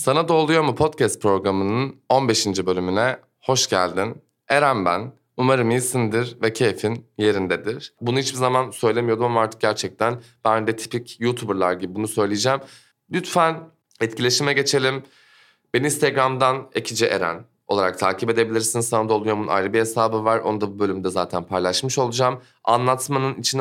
Sana da Oluyor mu podcast programının 15. bölümüne hoş geldin. Eren ben. Umarım iyisindir ve keyfin yerindedir. Bunu hiçbir zaman söylemiyordum ama artık gerçekten ben de tipik YouTuber'lar gibi bunu söyleyeceğim. Lütfen etkileşime geçelim. Beni Instagram'dan Ekici Eren olarak takip edebilirsin. Sana da Oluyor'un ayrı bir hesabı var. Onu da bu bölümde zaten paylaşmış olacağım. Anlatmanın, içine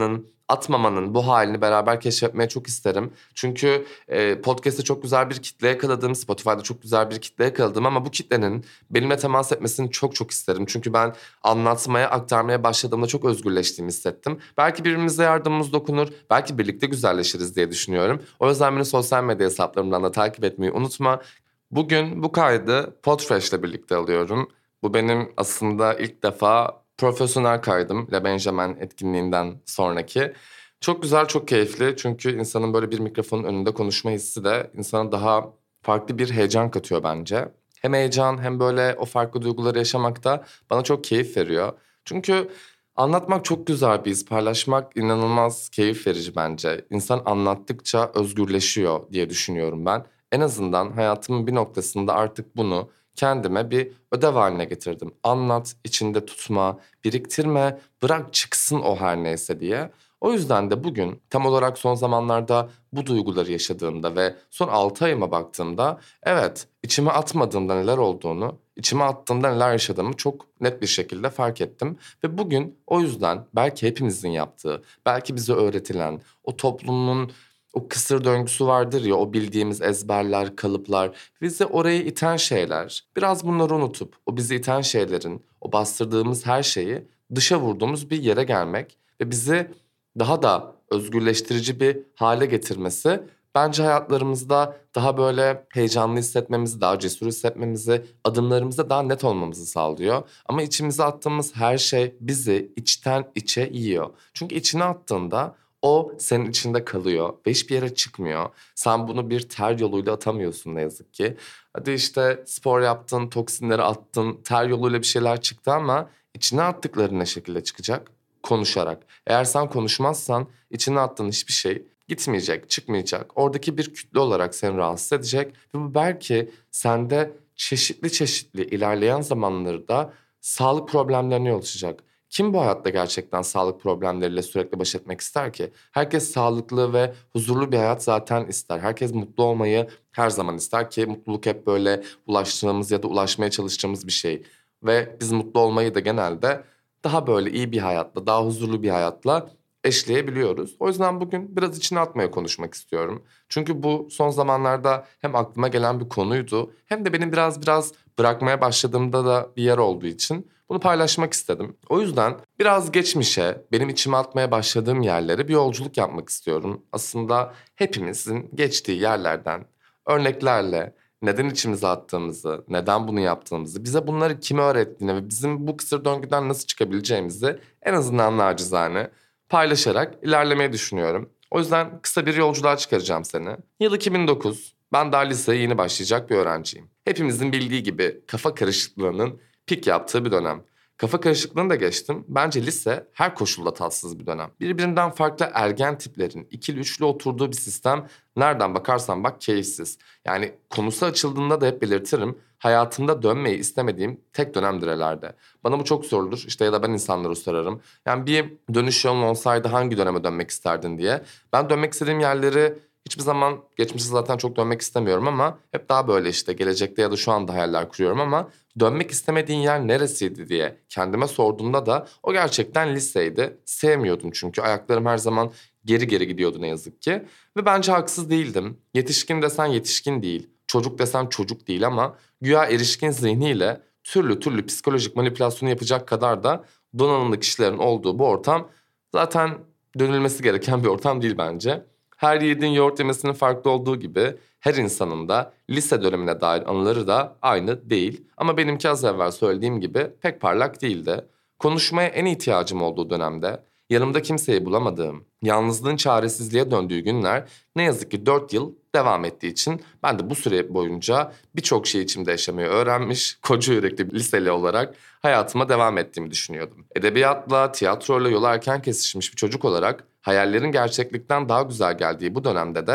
atmamanın bu halini beraber keşfetmeye çok isterim. Çünkü podcast'te çok güzel bir kitle yakaladım. Spotify'da çok güzel bir kitle yakaladım ama bu kitlenin benimle temas etmesini çok çok isterim. Çünkü ben anlatmaya, aktarmaya başladığımda çok özgürleştiğimi hissettim. Belki birbirimize yardımımız dokunur, belki birlikte güzelleşiriz diye düşünüyorum. O yüzden beni sosyal medya hesaplarımdan da takip etmeyi unutma. Bugün bu kaydı Podfresh'le birlikte alıyorum. Bu benim aslında ilk defa profesyonel kaydım Le Benjamin etkinliğinden sonraki. Çok güzel, çok keyifli çünkü insanın böyle bir mikrofonun önünde konuşma hissi de insana daha farklı bir heyecan katıyor bence. Hem heyecan hem böyle o farklı duyguları yaşamak da bana çok keyif veriyor. Çünkü anlatmak çok güzel bir his, paylaşmak inanılmaz keyif verici bence. İnsan anlattıkça özgürleşiyor diye düşünüyorum ben. En azından hayatımın bir noktasında artık bunu kendime bir ödev haline getirdim. Anlat, içinde tutma, biriktirme, bırak çıksın o her neyse diye. O yüzden de bugün tam olarak son zamanlarda bu duyguları yaşadığımda ve son 6 ayıma baktığımda evet içime atmadığımda neler olduğunu, içime attığımda neler yaşadığımı çok net bir şekilde fark ettim. Ve bugün o yüzden belki hepimizin yaptığı, belki bize öğretilen, o toplumun o kısır döngüsü vardır ya, o bildiğimiz ezberler, kalıplar, bizi oraya iten şeyler. Biraz bunları unutup o bizi iten şeylerin, o bastırdığımız her şeyi dışa vurduğumuz bir yere gelmek ve bizi daha da özgürleştirici bir hale getirmesi bence hayatlarımızda daha böyle heyecanlı hissetmemizi, daha cesur hissetmemizi, adımlarımızda daha net olmamızı sağlıyor. Ama içimize attığımız her şey bizi içten içe yiyor. Çünkü içine attığında o senin içinde kalıyor ve hiçbir yere çıkmıyor. Sen bunu bir ter yoluyla atamıyorsun ne yazık ki. Hadi işte spor yaptın, toksinleri attın, ter yoluyla bir şeyler çıktı ama içine attıkların ne şekilde çıkacak? Konuşarak. Eğer sen konuşmazsan içine attığın hiçbir şey gitmeyecek, çıkmayacak. Oradaki bir kütle olarak seni rahatsız edecek ve bu belki sende çeşitli çeşitli ilerleyen zamanlarda sağlık problemlerine yol açacak. Kim bu hayatta gerçekten sağlık problemleriyle sürekli baş etmek ister ki? Herkes sağlıklı ve huzurlu bir hayat zaten ister. Herkes mutlu olmayı her zaman ister ki mutluluk hep böyle ulaştığımız ya da ulaşmaya çalıştığımız bir şey. Ve biz mutlu olmayı da genelde daha böyle iyi bir hayatla, daha huzurlu bir hayatla eşleyebiliyoruz. O yüzden bugün biraz içine atmaya konuşmak istiyorum. Çünkü bu son zamanlarda hem aklıma gelen bir konuydu hem de benim biraz bırakmaya başladığımda da bir yer olduğu için bunu paylaşmak istedim. O yüzden biraz geçmişe, benim içime atmaya başladığım yerlere bir yolculuk yapmak istiyorum. Aslında hepimizin geçtiği yerlerden örneklerle neden içimize attığımızı, neden bunu yaptığımızı, bize bunları kim öğrettiğini ve bizim bu kısır döngüden nasıl çıkabileceğimizi en azından nacizane paylaşarak ilerlemeyi düşünüyorum. O yüzden kısa bir yolculuğa çıkaracağım seni. Yıl 2009. Ben daha liseye yeni başlayacak bir öğrenciyim. Hepimizin bildiği gibi kafa karışıklığının pik yaptığı bir dönem. Kafa karışıklığını da geçtim. Bence lise her koşulda tatsız bir dönem. Birbirinden farklı ergen tiplerin ikili üçlü oturduğu bir sistem, nereden bakarsan bak keyifsiz. Yani konusu açıldığında da hep belirtirim. Hayatımda dönmeyi istemediğim tek dönemdir herhalde. Bana bu çok sorulur işte ya da ben insanlara sorarım. Yani bir dönüş yolun olsaydı hangi döneme dönmek isterdin diye. Ben dönmek istediğim yerleri hiçbir zaman, geçmişe zaten çok dönmek istemiyorum ama hep daha böyle işte gelecekte ya da şu anda hayaller kuruyorum ama dönmek istemediğin yer neresiydi diye kendime sorduğumda da o gerçekten liseydi. Sevmiyordum çünkü ayaklarım her zaman geri geri gidiyordu ne yazık ki. Ve bence haksız değildim. Yetişkin desen yetişkin değil, çocuk desen çocuk değil ama güya erişkin zihniyle türlü türlü psikolojik manipülasyonu yapacak kadar da donanımlı kişilerin olduğu bu ortam zaten dönülmesi gereken bir ortam değil bence. Her yiğidin yoğurt yemesinin farklı olduğu gibi her insanın da lise dönemine dair anıları da aynı değil. Ama benimki az evvel söylediğim gibi pek parlak değildi. Konuşmaya en ihtiyacım olduğu dönemde yanımda kimseyi bulamadığım, yalnızlığın çaresizliğe döndüğü günler ne yazık ki 4 yıl devam ettiği için ben de bu süre boyunca birçok şey içimde yaşamayı öğrenmiş, koca yürekli bir liseli olarak hayatıma devam ettiğimi düşünüyordum. Edebiyatla, tiyatroyla yolu erken kesişmiş bir çocuk olarak hayallerin gerçeklikten daha güzel geldiği bu dönemde de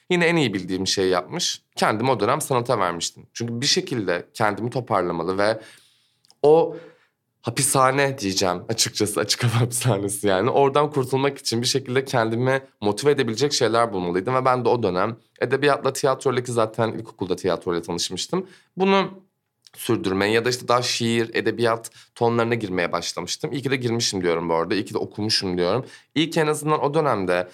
Yine en iyi bildiğim şeyi yapmış. Kendimi o dönem sanata vermiştim. Çünkü bir şekilde kendimi toparlamalı ve o hapishane diyeceğim açıkçası, açık hava hapishanesi yani. Oradan kurtulmak için bir şekilde kendimi motive edebilecek şeyler bulmalıydım. Ve ben de o dönem edebiyatla, tiyatroyla, ki zaten ilkokulda tiyatroyla tanışmıştım, bunu sürdürmeye ya da işte daha şiir, edebiyat tonlarına girmeye başlamıştım. İyi ki de girmişim diyorum bu arada. İyi ki de okumuşum diyorum. İyi ki en azından o dönemde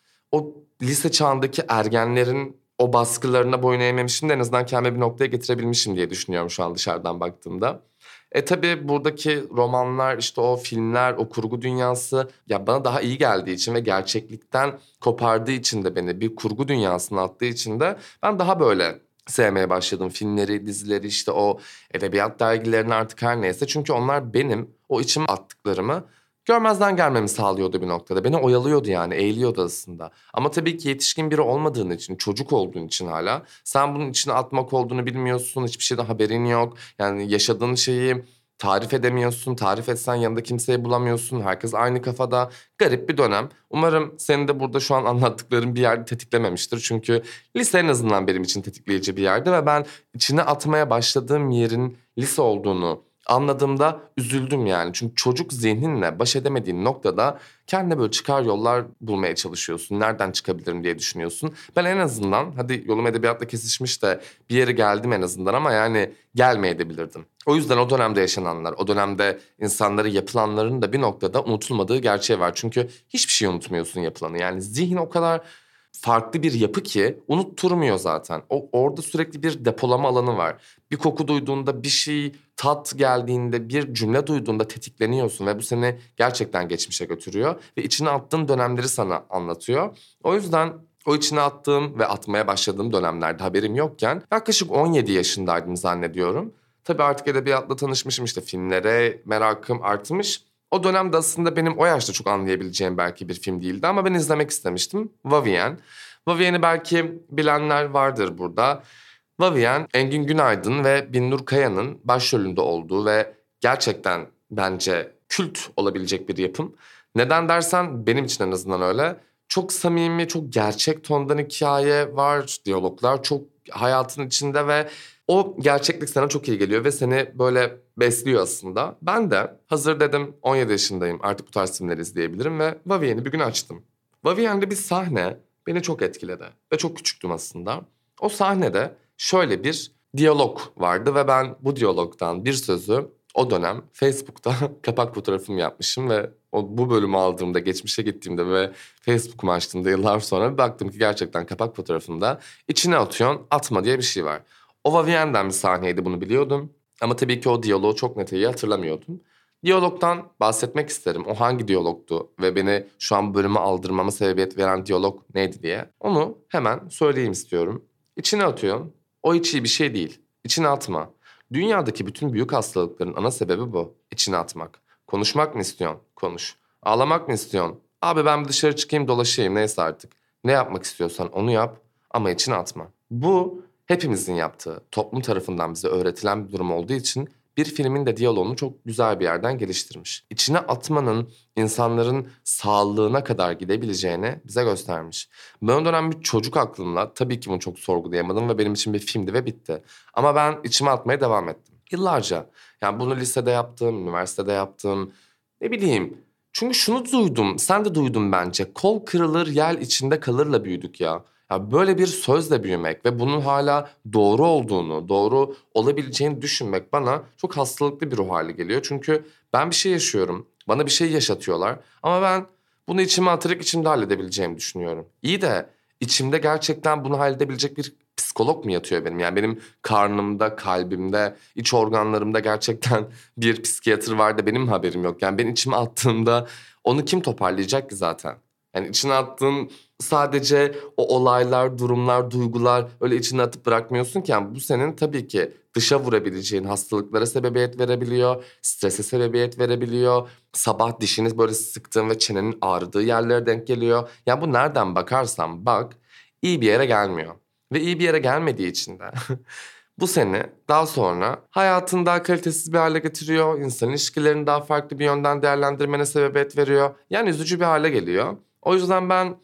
o lise çağındaki ergenlerin o baskılarına boyun eğmemişim de en azından kendimi bir noktaya getirebilmişim diye düşünüyorum şu an dışarıdan baktığımda. Tabii buradaki romanlar, işte o filmler, o kurgu dünyası ya bana daha iyi geldiği için ve gerçeklikten kopardığı için de beni bir kurgu dünyasına attığı için de ben daha böyle sevmeye başladım. Filmleri, dizileri, işte o edebiyat dergilerini, artık her neyse. Çünkü onlar benim o içime attıklarımı görmezden gelmemi sağlıyordu bir noktada. Beni oyalıyordu yani, eğiliyordu aslında. Ama tabii ki yetişkin biri olmadığın için, çocuk olduğun için hala sen bunun içine atmak olduğunu bilmiyorsun. Hiçbir şeyden haberin yok. Yani yaşadığın şeyi tarif edemiyorsun. Tarif etsen yanında kimseyi bulamıyorsun. Herkes aynı kafada. Garip bir dönem. Umarım senin de burada şu an anlattıklarım bir yerde tetiklememiştir. Çünkü lise en azından benim için tetikleyici bir yerdi ve ben içine atmaya başladığım yerin lise olduğunu anladığımda üzüldüm yani. Çünkü çocuk zihninle baş edemediğin noktada kendine böyle çıkar yollar bulmaya çalışıyorsun. Nereden çıkabilirim diye düşünüyorsun. Ben en azından hadi yolum edebiyatla kesişmiş de bir yere geldim en azından, ama yani gelmeyebilirdim. O yüzden o dönemde yaşananlar, o dönemde insanlara yapılanların da bir noktada unutulmadığı gerçeği var. Çünkü hiçbir şey unutmuyorsun yapılanı. Yani zihin o kadar farklı bir yapı ki unutturmuyor zaten. Orada sürekli bir depolama alanı var. Bir koku duyduğunda, bir şey, tat geldiğinde, bir cümle duyduğunda tetikleniyorsun ve bu seni gerçekten geçmişe götürüyor ve içine attığın dönemleri sana anlatıyor. O yüzden o içine attığım ve atmaya başladığım dönemlerde haberim yokken yaklaşık 17 yaşındaydım zannediyorum. Tabii artık edebiyatla tanışmışım, işte filmlere merakım artmış. O dönemde aslında benim o yaşta çok anlayabileceğim belki bir film değildi ama ben izlemek istemiştim. Vivien. Vivien'i belki bilenler vardır burada. Vivien, Engin Günaydın ve Binnur Kaya'nın başrolünde olduğu ve gerçekten bence kült olabilecek bir yapım. Neden dersen benim için en azından öyle. Çok samimi, çok gerçek tondan hikaye var, diyaloglar çok hayatın içinde ve o gerçeklik sana çok iyi geliyor ve seni böyle besliyor aslında. Ben de hazır dedim 17 yaşındayım, artık bu tarz filmleri izleyebilirim ve Vivien'i bir gün açtım. Vivien'de bir sahne beni çok etkiledi ve çok küçüktüm aslında. O sahnede şöyle bir diyalog vardı ve ben bu diyalogdan bir sözü o dönem Facebook'ta kapak fotoğrafımı yapmışım ve bu bölümü aldığımda, geçmişe gittiğimde ve Facebook'umu açtığımda yıllar sonra bir baktım ki gerçekten kapak fotoğrafımda içine atıyorsun, atma diye bir şey var. O Vivienne'den bir sahneydi, bunu biliyordum. Ama tabii ki o diyaloğu çok net iyi hatırlamıyordum. Diyalogdan bahsetmek isterim. O hangi diyalogtu ve beni şu an bu bölümü aldırmama sebebiyet veren diyalog neydi diye. Onu hemen söyleyeyim istiyorum. İçine atıyorsun. O hiç iyi bir şey değil. İçine atma. Dünyadaki bütün büyük hastalıkların ana sebebi bu. İçine atmak. Konuşmak mı istiyorsun? Konuş. Ağlamak mı istiyorsun? Abi ben bir dışarı çıkayım, dolaşayım, neyse artık. Ne yapmak istiyorsan onu yap ama içine atma. Bu hepimizin yaptığı, toplum tarafından bize öğretilen bir durum olduğu için bir filmin de diyaloğunu çok güzel bir yerden geliştirmiş. İçine atmanın insanların sağlığına kadar gidebileceğini bize göstermiş. Ben o dönem bir çocuk aklımla tabii ki bunu çok sorgulayamadım ve benim için bir filmdi ve bitti. Ama ben içime atmaya devam ettim. Yıllarca. Yani bunu lisede yaptım, üniversitede yaptım. Ne bileyim. Çünkü şunu duydum, sen de duydun bence. Kol kırılır, yel içinde kalırla büyüdük ya. Ya böyle bir sözle büyümek ve bunun hala doğru olduğunu, doğru olabileceğini düşünmek bana çok hastalıklı bir ruh hali geliyor. Çünkü ben bir şey yaşıyorum, bana bir şey yaşatıyorlar ama ben bunu içime atarak içimde halledebileceğimi düşünüyorum. İyi de içimde gerçekten bunu halledebilecek bir psikolog mu yatıyor benim? Yani benim karnımda, kalbimde, iç organlarımda gerçekten bir psikiyatr var da benim haberim yok. Yani ben içime attığımda onu kim toparlayacak ki zaten? Yani içine attığın sadece o olaylar, durumlar, duygular öyle içine atıp bırakmıyorsun ki. Yani bu senin tabii ki dışa vurabileceğin hastalıklara sebebiyet verebiliyor, strese sebebiyet verebiliyor. Sabah dişini böyle sıktığın ve çenenin ağrıdığı yerlere denk geliyor. Yani bu nereden bakarsan bak iyi bir yere gelmiyor. Ve iyi bir yere gelmediği için de bu seni daha sonra hayatını daha kalitesiz bir hale getiriyor. İnsan ilişkilerini daha farklı bir yönden değerlendirmene sebebiyet veriyor. Yani üzücü bir hale geliyor. O yüzden ben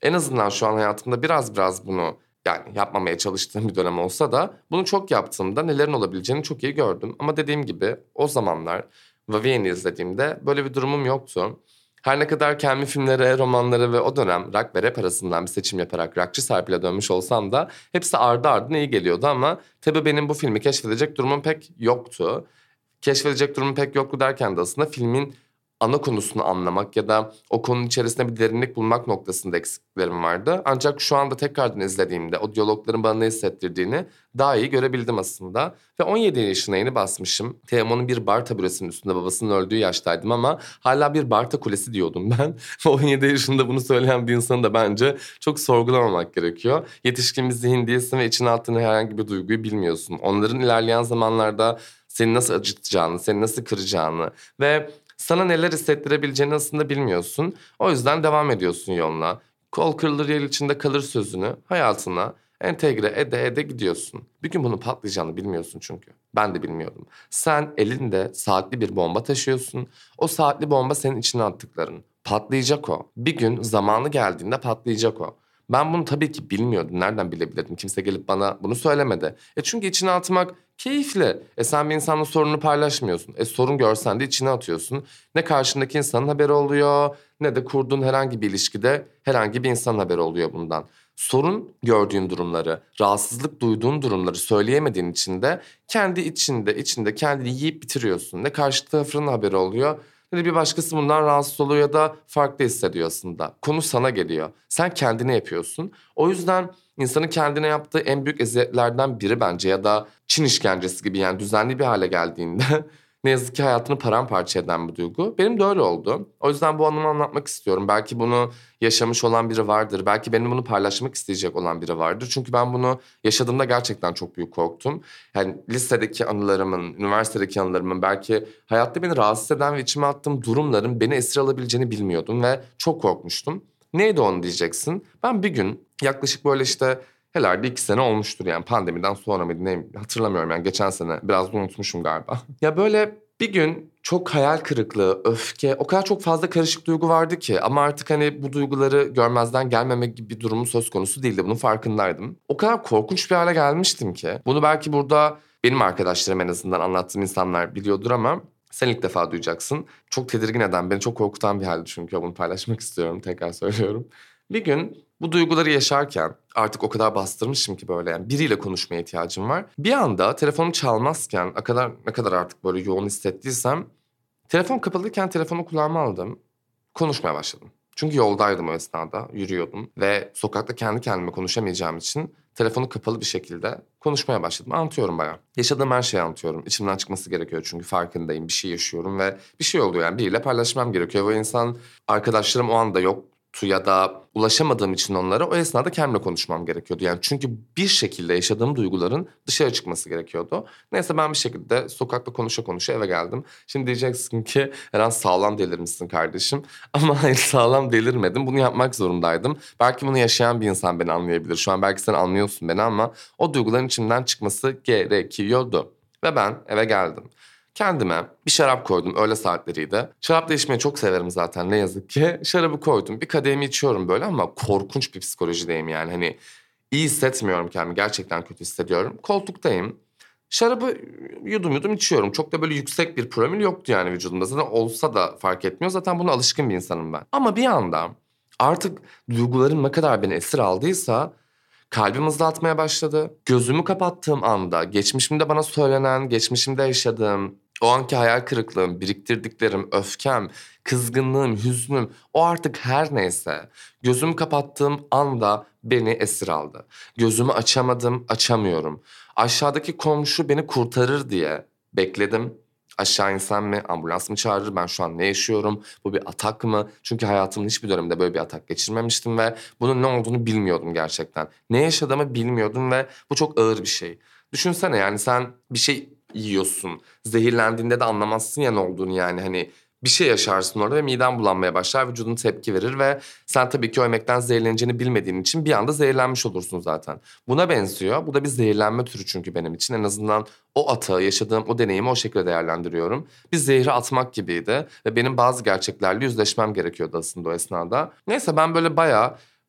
En azından şu an hayatımda biraz bunu yani yapmamaya çalıştığım bir dönem olsa da bunu çok yaptığımda nelerin olabileceğini çok iyi gördüm. Ama dediğim gibi o zamanlar Vivienne'i izlediğimde böyle bir durumum yoktu. Her ne kadar kendi filmlere, romanlara ve o dönem rock ve rap arasından bir seçim yaparak rockçı Serpil'e dönmüş olsam da hepsi ardı ardına iyi geliyordu ama tabii benim bu filmi keşfedecek durumum pek yoktu. Keşfedecek durumum pek yoktu derken de aslında filmin ana konusunu anlamak ya da o konunun içerisinde bir derinlik bulmak noktasında eksiklerim vardı. Ancak şu anda tekrardan izlediğimde o diyalogların bana ne hissettirdiğini daha iyi görebildim aslında. Ve 17 yaşına yeni basmışım. Teoman'ın bir bar taburesinin üstünde babasının öldüğü yaştaydım ama hala bir Barta Kulesi diyordum ben. 17 yaşında bunu söyleyen bir insanı da bence çok sorgulamamak gerekiyor. Yetişkin bir zihin değilsin ve içine attığın herhangi bir duyguyu bilmiyorsun. Onların ilerleyen zamanlarda seni nasıl acıtacağını, seni nasıl kıracağını ve sana neler hissettirebileceğini aslında bilmiyorsun. O yüzden devam ediyorsun yoluna. Kol kırılır yer içinde kalır sözünü hayatına entegre ede gidiyorsun. Bir gün bunun patlayacağını bilmiyorsun çünkü. Ben de bilmiyordum. Sen elinde saatli bir bomba taşıyorsun. O saatli bomba senin içine attıkların. Patlayacak o. Bir gün zamanı geldiğinde patlayacak o. Ben bunu tabii ki bilmiyordum. Nereden bilebilirdim? Kimse gelip bana bunu söylemedi. Çünkü içine atmak keyifli. Sen bir insanla sorununu paylaşmıyorsun. Sorun görsen de içine atıyorsun. Ne karşındaki insanın haberi oluyor ne de kurduğun herhangi bir ilişkide herhangi bir insanın haberi oluyor bundan. Sorun gördüğün durumları, rahatsızlık duyduğun durumları söyleyemediğin için de kendi içinde kendini yiyip bitiriyorsun. Ne karşı tarafın haberi oluyor ne de bir başkası bundan rahatsız oluyor ya da farklı hissediyor aslında. Konu sana geliyor. Sen kendine yapıyorsun. O yüzden insanın kendine yaptığı en büyük eziyetlerden biri bence ya da Çin işkencesi gibi yani düzenli bir hale geldiğinde ne yazık ki hayatını paramparça eden bir duygu. Benim de öyle oldu. O yüzden bu anımı anlatmak istiyorum. Belki bunu yaşamış olan biri vardır. Belki benim bunu paylaşmak isteyecek olan biri vardır. Çünkü ben bunu yaşadığımda gerçekten çok büyük korktum. Yani lisedeki anılarımın, üniversitedeki anılarımın belki hayatta beni rahatsız eden ve içime attığım durumların beni esir alabileceğini bilmiyordum ve çok korkmuştum. Neydi onu diyeceksin? Ben bir gün yaklaşık böyle işte herhalde 2 sene olmuştur yani pandemiden sonra mıydı ne hatırlamıyorum yani geçen sene biraz da unutmuşum galiba. Ya böyle bir gün çok hayal kırıklığı, öfke o kadar çok fazla karışık duygu vardı ki ama artık hani bu duyguları görmezden gelmeme gibi bir durumun söz konusu değildi bunun farkındaydım. O kadar korkunç bir hale gelmiştim ki bunu belki burada benim arkadaşlarım en azından anlattığım insanlar biliyordur ama sen ilk defa duyacaksın. Çok tedirgin eden, beni çok korkutan bir haldi çünkü bunu paylaşmak istiyorum tekrar söylüyorum. Bir gün bu duyguları yaşarken artık o kadar bastırmışım ki böyle yani biriyle konuşmaya ihtiyacım var. Bir anda telefonum çalmazken ne kadar artık böyle yoğun hissettiysem telefon kapalıyken telefonu kulağıma aldım. Konuşmaya başladım. Çünkü yoldaydım o esnada, yürüyordum ve sokakta kendi kendime konuşamayacağım için telefonu kapalı bir şekilde konuşmaya başladım. Anlatıyorum bayağı. Yaşadığım her şeyi anlatıyorum. İçimden çıkması gerekiyor çünkü farkındayım. Bir şey yaşıyorum ve bir şey oluyor yani biriyle paylaşmam gerekiyor. Ve insan arkadaşlarım o anda yok ya da ulaşamadığım için onlara o esnada kendimle konuşmam gerekiyordu. Yani çünkü bir şekilde yaşadığım duyguların dışarı çıkması gerekiyordu. Neyse ben bir şekilde sokakta konuşa konuşa eve geldim. Şimdi diyeceksin ki Eren sağlam delirmişsin kardeşim. Ama hayır sağlam delirmedim. Bunu yapmak zorundaydım. Belki bunu yaşayan bir insan beni anlayabilir. Şu an belki sen anlıyorsun beni ama o duyguların içimden çıkması gerekiyordu. Ve ben eve geldim. Kendime bir şarap koydum öğle saatleriydi. Şarap da içmeyi çok severim zaten ne yazık ki. Şarabı koydum bir kadehimi içiyorum böyle ama korkunç bir psikolojideyim yani. Hani iyi hissetmiyorum kendimi gerçekten kötü hissediyorum. Koltuktayım. Şarabı yudum içiyorum. Çok da böyle yüksek bir promil yoktu yani vücudumda. Zaten olsa da fark etmiyor. Zaten buna alışkın bir insanım ben. Ama bir anda artık duygularım ne kadar beni esir aldıysa kalbim hızlı atmaya başladı. Gözümü kapattığım anda geçmişimde bana söylenen, geçmişimde yaşadığım, o anki hayal kırıklığım, biriktirdiklerim, öfkem, kızgınlığım, hüznüm, o artık her neyse gözümü kapattığım anda beni esir aldı. Gözümü açamadım, açamıyorum. Aşağıdaki komşu beni kurtarır diye bekledim. Aşağı insem mi, ambulans mı çağırır, ben şu an ne yaşıyorum, bu bir atak mı? Çünkü hayatımın hiçbir döneminde böyle bir atak geçirmemiştim ve bunun ne olduğunu bilmiyordum gerçekten. Ne yaşadığımı bilmiyordum ve bu çok ağır bir şey. Düşünsene yani sen bir şey yiyorsun, zehirlendiğinde de anlamazsın ya ne olduğunu yani hani bir şey yaşarsın orada ve miden bulanmaya başlar, vücudun tepki verir ve sen tabii ki o yemekten zehirleneceğini bilmediğin için bir anda zehirlenmiş olursun zaten. Buna benziyor. Bu da bir zehirlenme türü çünkü benim için. En azından o atağı, yaşadığım o deneyimi o şekilde değerlendiriyorum. Bir zehri atmak gibiydi ve benim bazı gerçeklerle yüzleşmem gerekiyordu aslında o esnada. Neyse ben böyle bayağı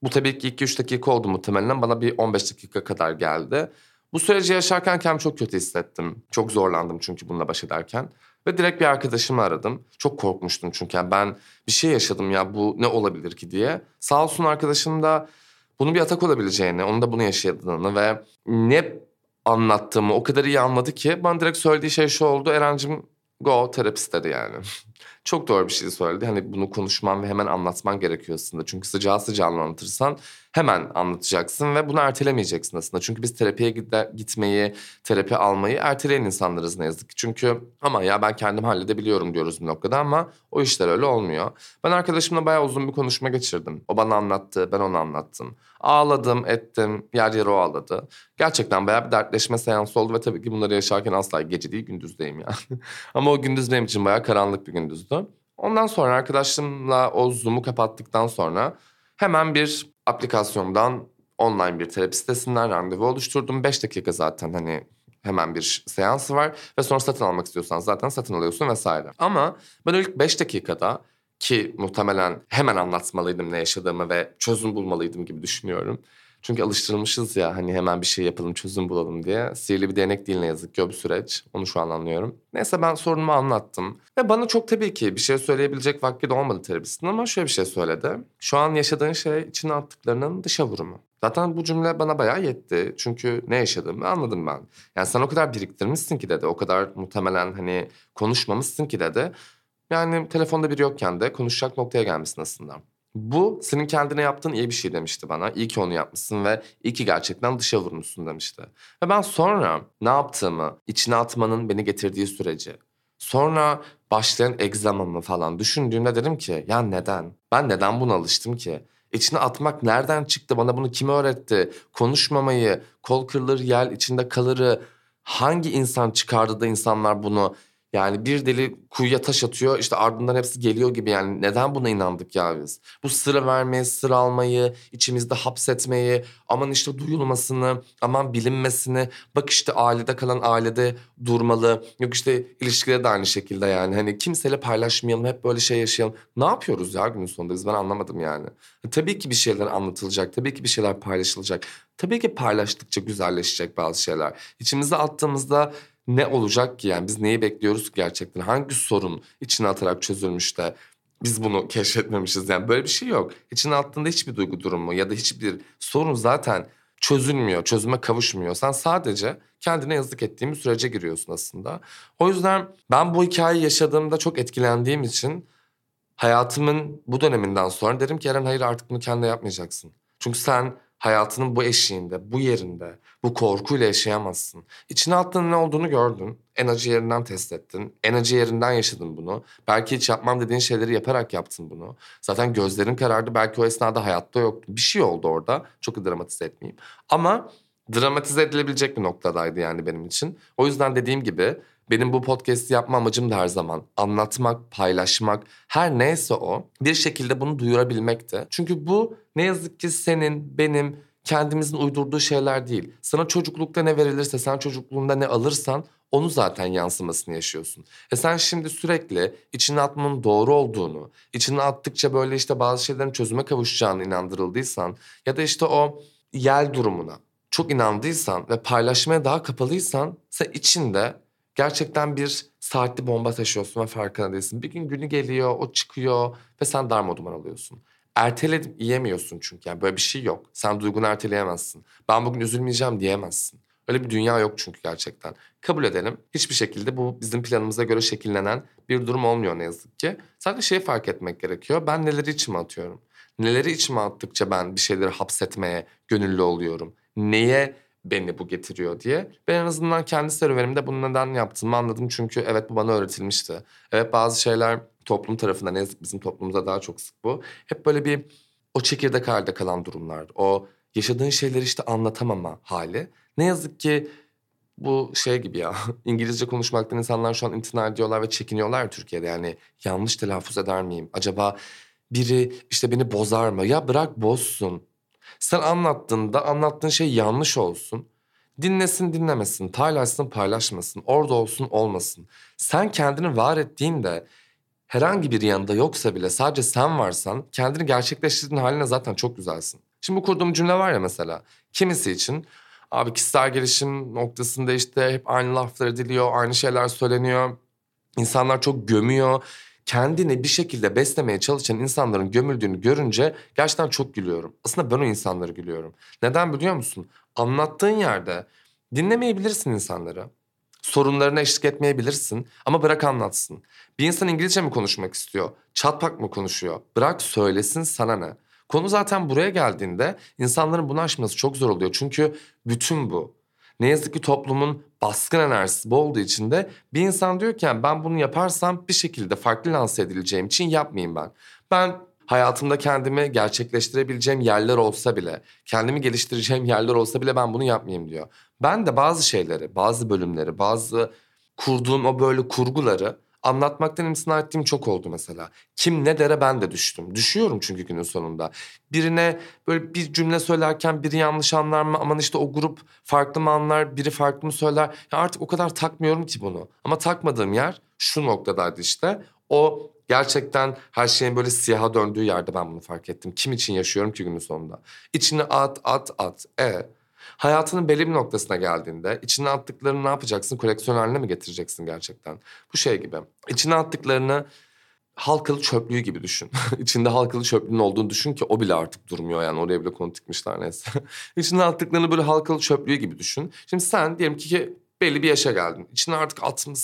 Bu tabii ki 2-3 dakika oldu muhtemelen. Bana bir 15 dakika kadar geldi. Bu süreci yaşarken kendimi çok kötü hissettim. Çok zorlandım çünkü bununla baş ederken. Ve direkt bir arkadaşımı aradım. Çok korkmuştum çünkü yani ben bir şey yaşadım ya bu ne olabilir ki diye. Sağ olsun arkadaşım da bunun bir atak olabileceğini, onun da bunu yaşadığını ve ne anlattığımı o kadar iyi anladı ki bana direkt söylediği şey şu oldu. Erencim go terapist dedi yani. Çok doğru bir şey söyledi. Hani bunu konuşman ve hemen anlatman gerekiyor aslında. Çünkü sıcağı sıcağına anlatırsan hemen anlatacaksın ve bunu ertelemeyeceksin aslında. Çünkü biz terapiye gitmeyi, terapi almayı erteleyen insanlarız ne yazık ki. Çünkü ama ya ben kendim halledebiliyorum diyoruz bir noktada ama o işler öyle olmuyor. Ben arkadaşımla bayağı uzun bir konuşma geçirdim. O bana anlattı, ben ona anlattım. Ağladım, ettim, yer yer o ağladı. Gerçekten bayağı bir dertleşme seansı oldu ve tabii ki bunları yaşarken asla gece değil gündüzdeyim yani. Ama o gündüz benim için bayağı karanlık bir gündüzdü. Ondan sonra arkadaşımla o Zoom'u kapattıktan sonra hemen bir aplikasyondan online bir terapi sitesinden randevu oluşturdum. 5 dakika zaten hani hemen bir seansı var ve sonra satın almak istiyorsan zaten satın alıyorsun vesaire. Ama ben ilk 5 dakikada ki muhtemelen hemen anlatmalıydım ne yaşadığımı ve çözüm bulmalıydım gibi düşünüyorum. Çünkü alıştırılmışız ya hani hemen bir şey yapalım çözüm bulalım diye. Sihirli bir değnek değil ne yazık ki o bir süreç. Onu şu an anlıyorum. Neyse ben sorunumu anlattım. Ve bana çok tabii ki bir şey söyleyebilecek vakti de olmadı terapistin ama şöyle bir şey söyledi. Şu an yaşadığın şey içine attıklarının dışa vurumu. Zaten bu cümle bana bayağı yetti. Çünkü ne yaşadığımı anladım ben. Yani sen o kadar biriktirmişsin ki dedi. O kadar muhtemelen hani konuşmamışsın ki dedi. Yani telefonda biri yokken de konuşacak noktaya gelmişsin aslında. Bu senin kendine yaptığın iyi bir şey demişti bana. İyi ki onu yapmışsın ve iyi ki gerçekten dışa vurmuşsun demişti. Ve ben sonra ne yaptığımı, içine atmanın beni getirdiği süreci, sonra başlayan egzamamı falan düşündüğümde dedim ki ya neden? Ben neden buna alıştım ki? İçine atmak nereden çıktı? Bana bunu kim öğretti? Konuşmamayı, kol kırılır yel içinde kalırı hangi insan çıkardı da insanlar bunu yani bir deli kuyuya taş atıyor işte ardından hepsi geliyor gibi yani neden buna inandık ya biz? Bu sır vermeyi, sır almayı, içimizde hapsetmeyi, aman işte duyulmasını, aman bilinmesini, bak işte ailede kalan ailede durmalı, yok işte ilişkide de aynı şekilde yani hani kimseyle paylaşmayalım, hep böyle şey yaşayalım. Ne yapıyoruz ya günün sonunda biz ben anlamadım yani. Tabii ki bir şeyler anlatılacak, tabii ki bir şeyler paylaşılacak. Tabii ki paylaştıkça güzelleşecek bazı şeyler. İçimize attığımızda ne olacak ki yani biz neyi bekliyoruz ki gerçekten? Hangi sorun içine atarak çözülmüş de biz bunu keşfetmemişiz yani böyle bir şey yok. İçine attığında hiçbir duygu durumu ya da hiçbir sorun zaten çözülmüyor, çözüme kavuşmuyor. Sen sadece kendine yazık ettiğin bir sürece giriyorsun aslında. O yüzden ben bu hikayeyi yaşadığımda çok etkilendiğim için hayatımın bu döneminden sonra dedim ki Eren hayır artık bunu kendine yapmayacaksın. Çünkü sen hayatının bu eşiğinde, bu yerinde, bu korkuyla yaşayamazsın. İçine attığın ne olduğunu gördün. En acı yerinden test ettin. En acı yerinden yaşadın bunu. Belki hiç yapmam dediğin şeyleri yaparak yaptın bunu. Zaten gözlerin karardı. Belki o esnada hayatta yoktun. Bir şey oldu orada. Çok da dramatize etmeyeyim. Ama dramatize edilebilecek bir noktadaydı yani benim için. O yüzden dediğim gibi benim bu podcast'i yapma amacım da her zaman anlatmak, paylaşmak, her neyse o bir şekilde bunu duyurabilmekti. Çünkü bu ne yazık ki senin, benim, kendimizin uydurduğu şeyler değil. Sana çocuklukta ne verilirse, sen çocukluğunda ne alırsan onu zaten yansımasını yaşıyorsun. Sen şimdi sürekli içine atmanın doğru olduğunu, içine attıkça böyle işte bazı şeylerin çözüme kavuşacağını inandırıldıysan ya da işte o yel durumuna çok inandıysan ve paylaşmaya daha kapalıysan sen içinde gerçekten bir saatli bomba taşıyorsun ve farkında değilsin. Bir gün günü geliyor, o çıkıyor ve sen darmaduman oluyorsun. Erteleyip yiyemiyorsun çünkü yani böyle bir şey yok. Sen duygunu erteleyemezsin. Ben bugün üzülmeyeceğim diyemezsin. Öyle bir dünya yok çünkü gerçekten. Kabul edelim. Hiçbir şekilde bu bizim planımıza göre şekillenen bir durum olmuyor ne yazık ki. Sadece şeyi fark etmek gerekiyor. Ben neleri içime atıyorum? Neleri içime attıkça ben bir şeyleri hapsetmeye gönüllü oluyorum? Neye beni bu getiriyor diye. Ben en azından kendi serüvenimde bunu neden yaptığımı anladım. Çünkü evet bu bana öğretilmişti. Evet bazı şeyler toplum tarafından ne yazık bizim toplumumuzda daha çok sık bu. Hep böyle bir o çekirdek halde kalan durumlar. O yaşadığın şeyleri işte anlatamama hali. Ne yazık ki bu şey gibi ya. İngilizce konuşmaktan insanlar şu an imtina ediyorlar ve çekiniyorlar ya Türkiye'de. Yani yanlış telaffuz eder miyim? Acaba biri işte beni bozar mı? Ya bırak bozsun. Sen anlattığında anlattığın şey yanlış olsun. Dinlesin dinlemesin, paylaşsın paylaşmasın, orada olsun olmasın. Sen kendini var ettiğinde herhangi bir yanında yoksa bile sadece sen varsan kendini gerçekleştirdiğin haline zaten çok güzelsin. Şimdi bu kurduğum cümle var ya mesela. Kimisi için abi kişisel gelişim noktasında işte hep aynı laflar ediliyor, aynı şeyler söyleniyor. İnsanlar çok gömüyor. Kendini bir şekilde beslemeye çalışan insanların gömüldüğünü görünce gerçekten çok gülüyorum. Aslında ben o insanları gülüyorum. Neden biliyor musun? Anlattığın yerde dinlemeyebilirsin insanları. Sorunlarına eşlik etmeyebilirsin ama bırak anlatsın. Bir insan İngilizce mi konuşmak istiyor? Çatpak mı konuşuyor? Bırak söylesin, sana ne? Konu zaten buraya geldiğinde insanların bunu aşması çok zor oluyor. Çünkü bütün bu. Ne yazık ki toplumun baskın enerjisi bu olduğu için de bir insan diyor ki, "Yani ben bunu yaparsam bir şekilde farklı lanse edileceğim için yapmayayım ben. Ben hayatımda kendimi gerçekleştirebileceğim yerler olsa bile, kendimi geliştireceğim yerler olsa bile ben bunu yapmayayım," diyor. Ben de bazı şeyleri, bazı bölümleri, bazı kurduğum o böyle kurguları anlatmaktan imtina ettiğim çok oldu mesela. Kim ne dere ben de düştüm. Düşüyorum çünkü günün sonunda. Birine böyle bir cümle söylerken biri yanlış anlar mı? Aman işte o grup farklı mı anlar, biri farklı mı söyler? Ya artık o kadar takmıyorum ki bunu. Ama takmadığım yer şu noktadaydı işte. O gerçekten her şeyin böyle siyaha döndüğü yerde ben bunu fark ettim. Kim için yaşıyorum ki günün sonunda? İçine at, at, at. Hayatının belli bir noktasına geldiğinde içine attıklarını ne yapacaksın? Koleksiyon haline mi getireceksin gerçekten? Bu şey gibi. İçine attıklarını halkalı çöplüğü gibi düşün. İçinde halkalı çöplüğün olduğunu düşün ki o bile artık durmuyor yani. Oraya bile konu dikmişler neyse. İçine attıklarını böyle halkalı çöplüğü gibi düşün. Şimdi sen diyelim ki belli bir yaşa geldin. İçine artık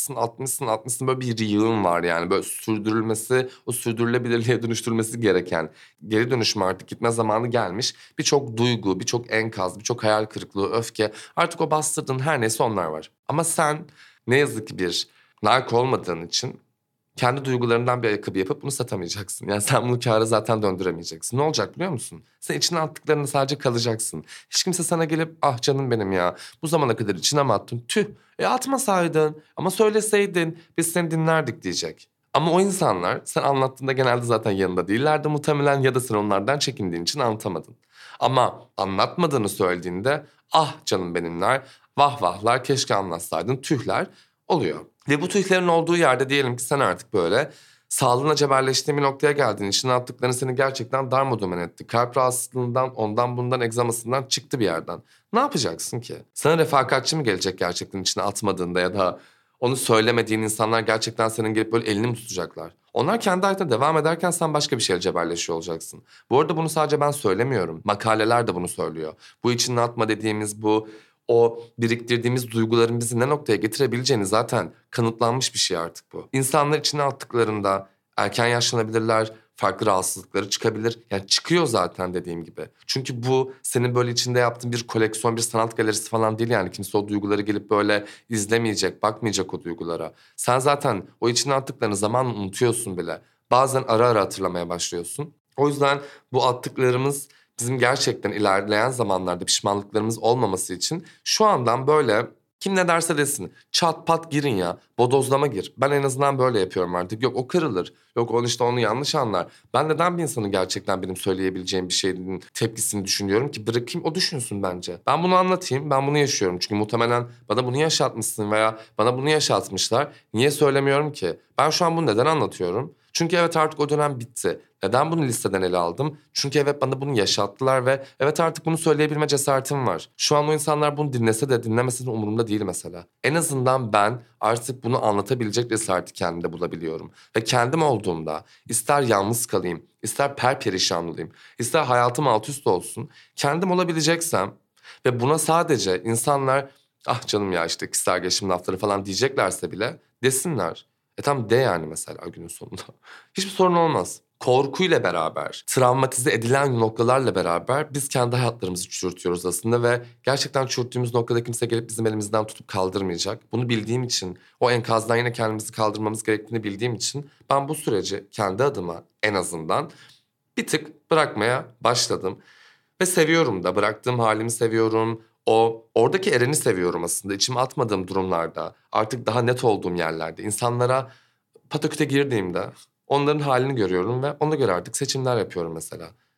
atmışsın böyle bir yığın var yani. Böyle sürdürülmesi, o sürdürülebilirliğe dönüştürülmesi gereken, geri dönüşüme artık gitme zamanı gelmiş. Birçok duygu, birçok enkaz, birçok hayal kırıklığı, öfke. Artık o bastırdığın her neyse onlar var. Ama sen ne yazık ki bir nark olmadığın için kendi duygularından bir ayakkabı yapıp bunu satamayacaksın. Yani sen bunu kâra zaten döndüremeyeceksin. Ne olacak biliyor musun? Sen içine attıklarını sadece kalacaksın. Hiç kimse sana gelip ah canım benim ya bu zamana kadar içine mi attın? Tüh atmasaydın ama söyleseydin biz seni dinlerdik diyecek. Ama o insanlar sen anlattığında genelde zaten yanında değillerdi muhtemelen ya da sen onlardan çekindiğin için anlatamadın. Ama anlatmadığını söylediğinde ah canım benimler, vah vahlar keşke anlatsaydın tühler oluyor. Ve bu tüylerin olduğu yerde diyelim ki sen artık böyle sağlığına cebelleştiğin bir noktaya geldin. İşine attıkların seni gerçekten darmadağın etti. Kalp rahatsızlığından, ondan bundan, egzamasından çıktı bir yerden. Ne yapacaksın ki? Sana refakatçi mi gelecek gerçekten içine atmadığında ya da onu söylemediğin insanlar gerçekten senin gelip böyle elini mi tutacaklar? Onlar kendi hayatına devam ederken sen başka bir şeyle cebelleşiyor olacaksın. Bu arada bunu sadece ben söylemiyorum. Makaleler de bunu söylüyor. Bu içine atma dediğimiz bu o biriktirdiğimiz duyguların bizi ne noktaya getirebileceğini zaten kanıtlanmış bir şey artık bu. İnsanlar içine attıklarında erken yaşlanabilirler, farklı rahatsızlıkları çıkabilir. Yani çıkıyor zaten dediğim gibi. Çünkü bu senin böyle içinde yaptığın bir koleksiyon, bir sanat galerisi falan değil yani. Kimse o duyguları gelip böyle izlemeyecek, bakmayacak o duygulara. Sen zaten o içine attıklarını zamanla unutuyorsun bile. Bazen ara ara hatırlamaya başlıyorsun. O yüzden bu attıklarımız bizim gerçekten ilerleyen zamanlarda pişmanlıklarımız olmaması için şu andan böyle kim ne derse desin çat pat girin ya bodozlama gir. Ben en azından böyle yapıyorum artık. Yok o kırılır. Yok onu işte onu yanlış anlar. Ben neden bir insanın gerçekten benim söyleyebileceğim bir şeyin tepkisini düşünüyorum ki bırakayım o düşünsün bence. Ben bunu anlatayım ben bunu yaşıyorum. Çünkü muhtemelen bana bunu yaşatmışsın veya bana bunu yaşatmışlar. Niye söylemiyorum ki? Ben şu an bunu neden anlatıyorum? Çünkü evet artık o dönem bitti. Neden bunu listeden ele aldım? Çünkü evet bana bunu yaşattılar ve evet artık bunu söyleyebilme cesaretim var. Şu an o insanlar bunu dinlese de dinlemese de umurumda değil mesela. En azından ben artık bunu anlatabilecek cesareti kendimde bulabiliyorum. Ve kendim olduğumda ister yalnız kalayım, ister perperişan olayım, ister hayatım alt üst olsun. Kendim olabileceksem ve buna sadece insanlar ah canım ya işte kişisel gelişim lafları falan diyeceklerse bile desinler. Tamam de yani mesela günün sonunda. Hiçbir sorun olmaz. Korkuyla beraber, travmatize edilen noktalarla beraber biz kendi hayatlarımızı çürütüyoruz aslında ve gerçekten çürüttüğümüz noktada kimse gelip bizim elimizden tutup kaldırmayacak. Bunu bildiğim için, o enkazdan yine kendimizi kaldırmamız gerektiğini bildiğim için ben bu süreci kendi adıma en azından bir tık bırakmaya başladım. Ve seviyorum da, bıraktığım halimi seviyorum. Oradaki Eren'i seviyorum aslında. İçime atmadığım durumlarda, artık daha net olduğum yerlerde, insanlara pataküte girdiğimde onların halini görüyorum ve ona göre artık seçimler yapıyorum mesela.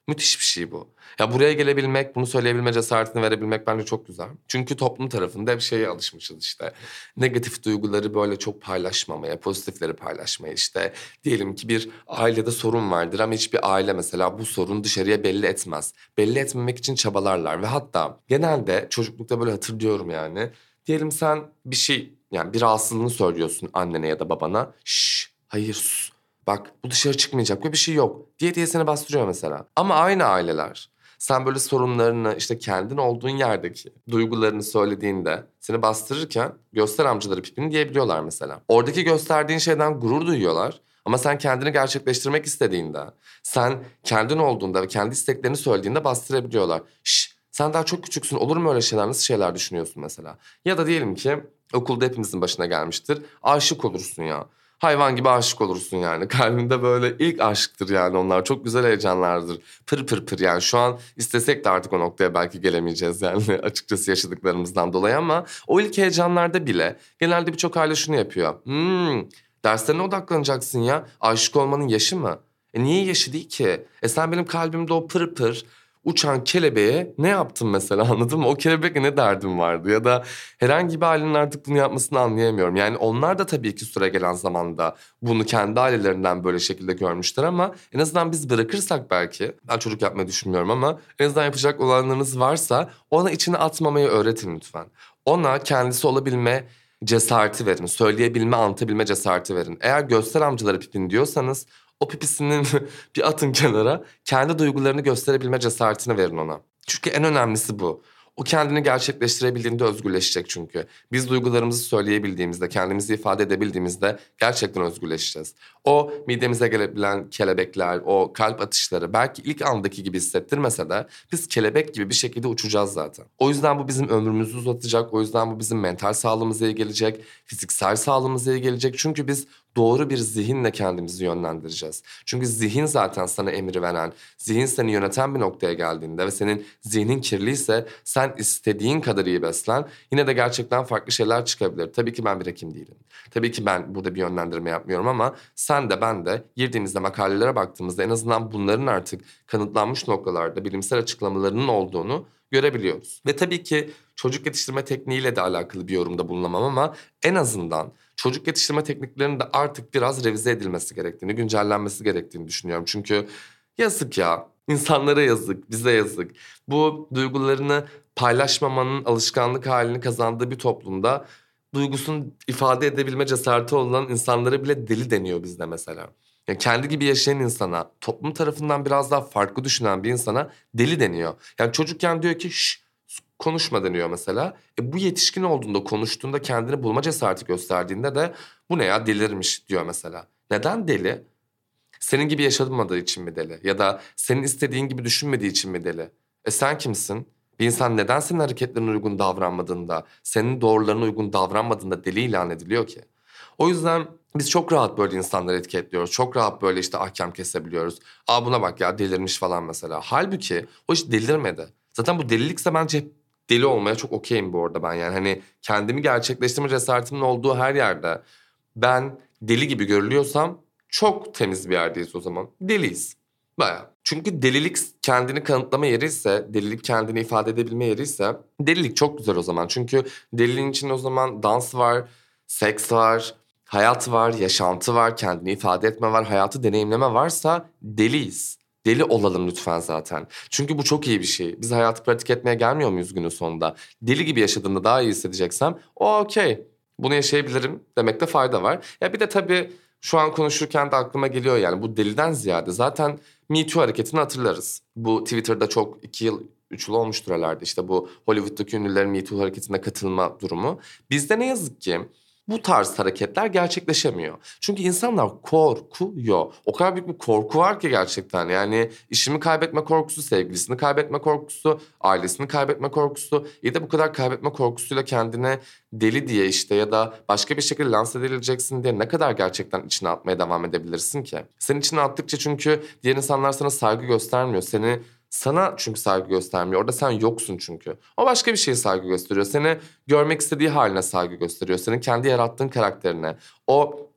Müthiş bir şey bu. Ya buraya gelebilmek, bunu söyleyebilme cesaretini verebilmek bence çok güzel. Çünkü toplum tarafında bir şeye alışmışız işte. Negatif duyguları böyle çok paylaşmamaya, pozitifleri paylaşmaya işte. Diyelim ki bir ailede sorun vardır ama hiçbir aile mesela bu sorunu dışarıya belli etmez. Belli etmemek için çabalarlar ve hatta genelde çocuklukta böyle hatırlıyorum yani. Diyelim sen bir şey yani bir rahatsızlığını söylüyorsun annene ya da babana. Şşş, hayır sus. Bak bu dışarı çıkmayacak ve bir şey yok diye seni bastırıyor mesela. Ama aynı aileler sen böyle sorunlarını işte kendin olduğun yerdeki duygularını söylediğinde seni bastırırken göster amcaları pipini diyebiliyorlar mesela. Oradaki gösterdiğin şeyden gurur duyuyorlar. Ama sen kendini gerçekleştirmek istediğinde, sen kendin olduğunda ve kendi isteklerini söylediğinde bastırabiliyorlar. Şş, sen daha çok küçüksün olur mu öyle şeyler nasıl şeyler düşünüyorsun mesela. Ya da diyelim ki okulda hepimizin başına gelmiştir. Aşık olursun ya. Hayvan gibi aşık olursun yani. Kalbinde böyle ilk aşktır yani onlar. Çok güzel heyecanlardır. Pır pır pır yani şu an istesek de artık o noktaya belki gelemeyeceğiz yani açıkçası yaşadıklarımızdan dolayı ama o ilk heyecanlarda bile genelde birçok aile şunu yapıyor. Derslerine odaklanacaksın ya. Aşık olmanın yaşı mı? Niye yaşı değil ki? Sen benim kalbimde o pır pır uçan kelebeğe ne yaptın mesela anladın mı? O kelebekle ne derdin vardı ya da herhangi bir ailenin artık bunu yapmasını anlayamıyorum. Yani onlar da tabii ki süre gelen zamanda bunu kendi ailelerinden böyle şekilde görmüşler ama en azından biz bırakırsak belki, ben çocuk yapmayı düşünmüyorum ama en azından yapacak olanlarınız varsa ona içine atmamayı öğretin lütfen. Ona kendisi olabilme cesareti verin, söyleyebilme, anlatabilme cesareti verin. Eğer göster amcalara pipin diyorsanız o pipisinin bir atın kenara kendi duygularını gösterebilme cesaretini verin ona. Çünkü en önemlisi bu. O kendini gerçekleştirebildiğinde özgürleşecek çünkü. Biz duygularımızı söyleyebildiğimizde, kendimizi ifade edebildiğimizde gerçekten özgürleşeceğiz. O midemize gelebilen kelebekler, o kalp atışları belki ilk andaki gibi hissettirmese de biz kelebek gibi bir şekilde uçacağız zaten. O yüzden bu bizim ömrümüzü uzatacak, o yüzden bu bizim mental sağlığımıza iyi gelecek, fiziksel sağlığımıza iyi gelecek. Çünkü biz doğru bir zihinle kendimizi yönlendireceğiz. Çünkü zihin zaten sana emir veren, zihin seni yöneten bir noktaya geldiğinde ve senin zihnin kirliyse sen istediğin kadar iyi beslen. Yine de gerçekten farklı şeyler çıkabilir. Tabii ki ben bir hekim değilim. Tabii ki ben burada bir yönlendirme yapmıyorum ama sen de ben de girdiğimizde makalelere baktığımızda en azından bunların artık kanıtlanmış noktalarda bilimsel açıklamalarının olduğunu görebiliyoruz. Ve tabii ki çocuk yetiştirme tekniğiyle de alakalı bir yorumda bulunamam ama en azından çocuk yetiştirme tekniklerinin de artık biraz revize edilmesi gerektiğini, güncellenmesi gerektiğini düşünüyorum. Çünkü yazık ya, insanlara yazık, bize yazık. Bu duygularını paylaşmamanın alışkanlık halini kazandığı bir toplumda duygusunu ifade edebilme cesareti olan insanlara bile deli deniyor bizde mesela. Yani kendi gibi yaşayan insana, toplum tarafından biraz daha farklı düşünen bir insana deli deniyor. Yani çocukken diyor ki şş, konuşma deniyor mesela. Bu yetişkin olduğunda konuştuğunda kendini bulma cesareti gösterdiğinde de bu ne ya delirmiş diyor mesela. Neden deli? Senin gibi yaşamadığı için mi deli? Ya da senin istediğin gibi düşünmediği için mi deli? Sen kimsin? Bir insan neden senin hareketlerine uygun davranmadığında, senin doğrularına uygun davranmadığında deli ilan ediliyor ki? O yüzden biz çok rahat böyle insanları etiketliyoruz. Çok rahat böyle işte ahkam kesebiliyoruz. Aa buna bak ya delirmiş falan mesela. Halbuki o hiç delirmedi. Zaten bu delilikse bence hep deli olmaya çok okeyim bu arada ben yani. Hani kendimi gerçekleştirme cesaretimin olduğu her yerde ben deli gibi görülüyorsam çok temiz bir yerdeyiz o zaman. Deliyiz. Bayağı. Çünkü delilik kendini kanıtlama yeri ise, delilik kendini ifade edebilme yeri ise delilik çok güzel o zaman. Çünkü deliliğin içinde o zaman dans var, seks var, hayat var, yaşantı var, kendini ifade etme var, hayatı deneyimleme varsa deliyiz. Deli olalım lütfen zaten. Çünkü bu çok iyi bir şey. Biz hayatı pratik etmeye gelmiyor muyuz günün sonunda? Deli gibi yaşadığında daha iyi hissedeceksem o okey. Bunu yaşayabilirim demekte fayda var. Ya bir de tabii şu an konuşurken de aklıma geliyor yani bu deliden ziyade zaten Me Too hareketini hatırlarız. Bu Twitter'da çok 2 yıl 3 yıl olmuştur herhalde işte bu Hollywood'daki ünlülerin Me Too hareketine katılma durumu. Bizde ne yazık ki bu tarz hareketler gerçekleşemiyor. Çünkü insanlar korkuyor. O kadar büyük bir korku var ki gerçekten. Yani işimi kaybetme korkusu, sevgilisini kaybetme korkusu, ailesini kaybetme korkusu. İyi de bu kadar kaybetme korkusuyla kendine deli diye işte ya da başka bir şekilde lanse edileceksin diye ne kadar gerçekten içine atmaya devam edebilirsin ki? Sen içine attıkça çünkü diğer insanlar sana saygı göstermiyor. Sana çünkü saygı göstermiyor. Orada sen yoksun çünkü. O başka bir şeye saygı gösteriyor. Seni görmek istediği haline saygı gösteriyor. Senin kendi yarattığın karakterine. O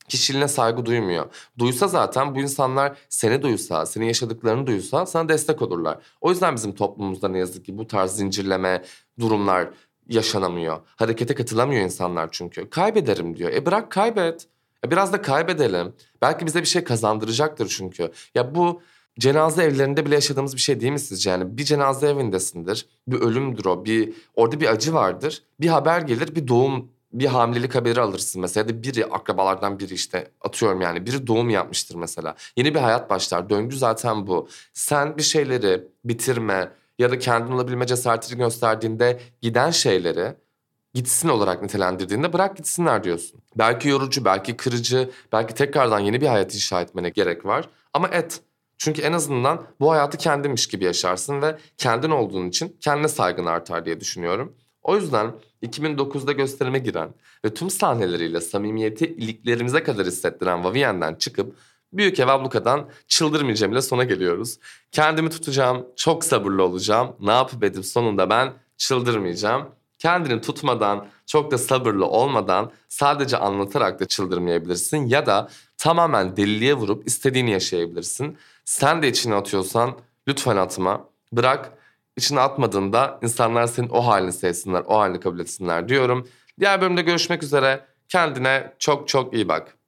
Kişiliğine saygı duymuyor. Duysa zaten bu insanlar seni duysa, senin yaşadıklarını duysa sana destek olurlar. O yüzden bizim toplumumuzda ne yazık ki bu tarz zincirleme durumlar yaşanamıyor. Harekete katılamıyor insanlar çünkü. Kaybederim diyor. Bırak kaybet. Biraz da kaybedelim. Belki bize bir şey kazandıracaktır çünkü. Ya bu cenaze evlerinde bile yaşadığımız bir şey değil mi sizce? Yani bir cenaze evindesindir. Bir ölümdür o. Orada bir acı vardır. Bir haber gelir, bir doğum, bir hamilelik haberi alırsın mesela. Ya da biri, akrabalardan biri işte atıyorum yani. Biri doğum yapmıştır mesela. Yeni bir hayat başlar. Döngü zaten bu. Sen bir şeyleri bitirme ya da kendin olabilme cesaretini gösterdiğinde giden şeyleri gitsin olarak nitelendirdiğinde bırak gitsinler diyorsun. Belki yorucu, belki kırıcı, belki tekrardan yeni bir hayat inşa etmene gerek var. Ama et. Çünkü en azından bu hayatı kendinmiş gibi yaşarsın ve kendin olduğun için kendine saygın artar diye düşünüyorum. O yüzden 2009'da gösterime giren ve tüm sahneleriyle samimiyeti iliklerimize kadar hissettiren Vivienne'den çıkıp Büyük Ev Abluka'dan çıldırmayacağım ile sona geliyoruz. Kendimi tutacağım, çok sabırlı olacağım. Ne yapıp edip sonunda ben çıldırmayacağım. Kendini tutmadan, çok da sabırlı olmadan sadece anlatarak da çıldırmayabilirsin ya da tamamen deliliğe vurup istediğini yaşayabilirsin. Sen de içine atıyorsan lütfen atma. Bırak, içine atmadığında insanlar senin o halini sevsinler, o halini kabul etsinler diyorum. Diğer bölümde görüşmek üzere. Kendine çok çok iyi bak.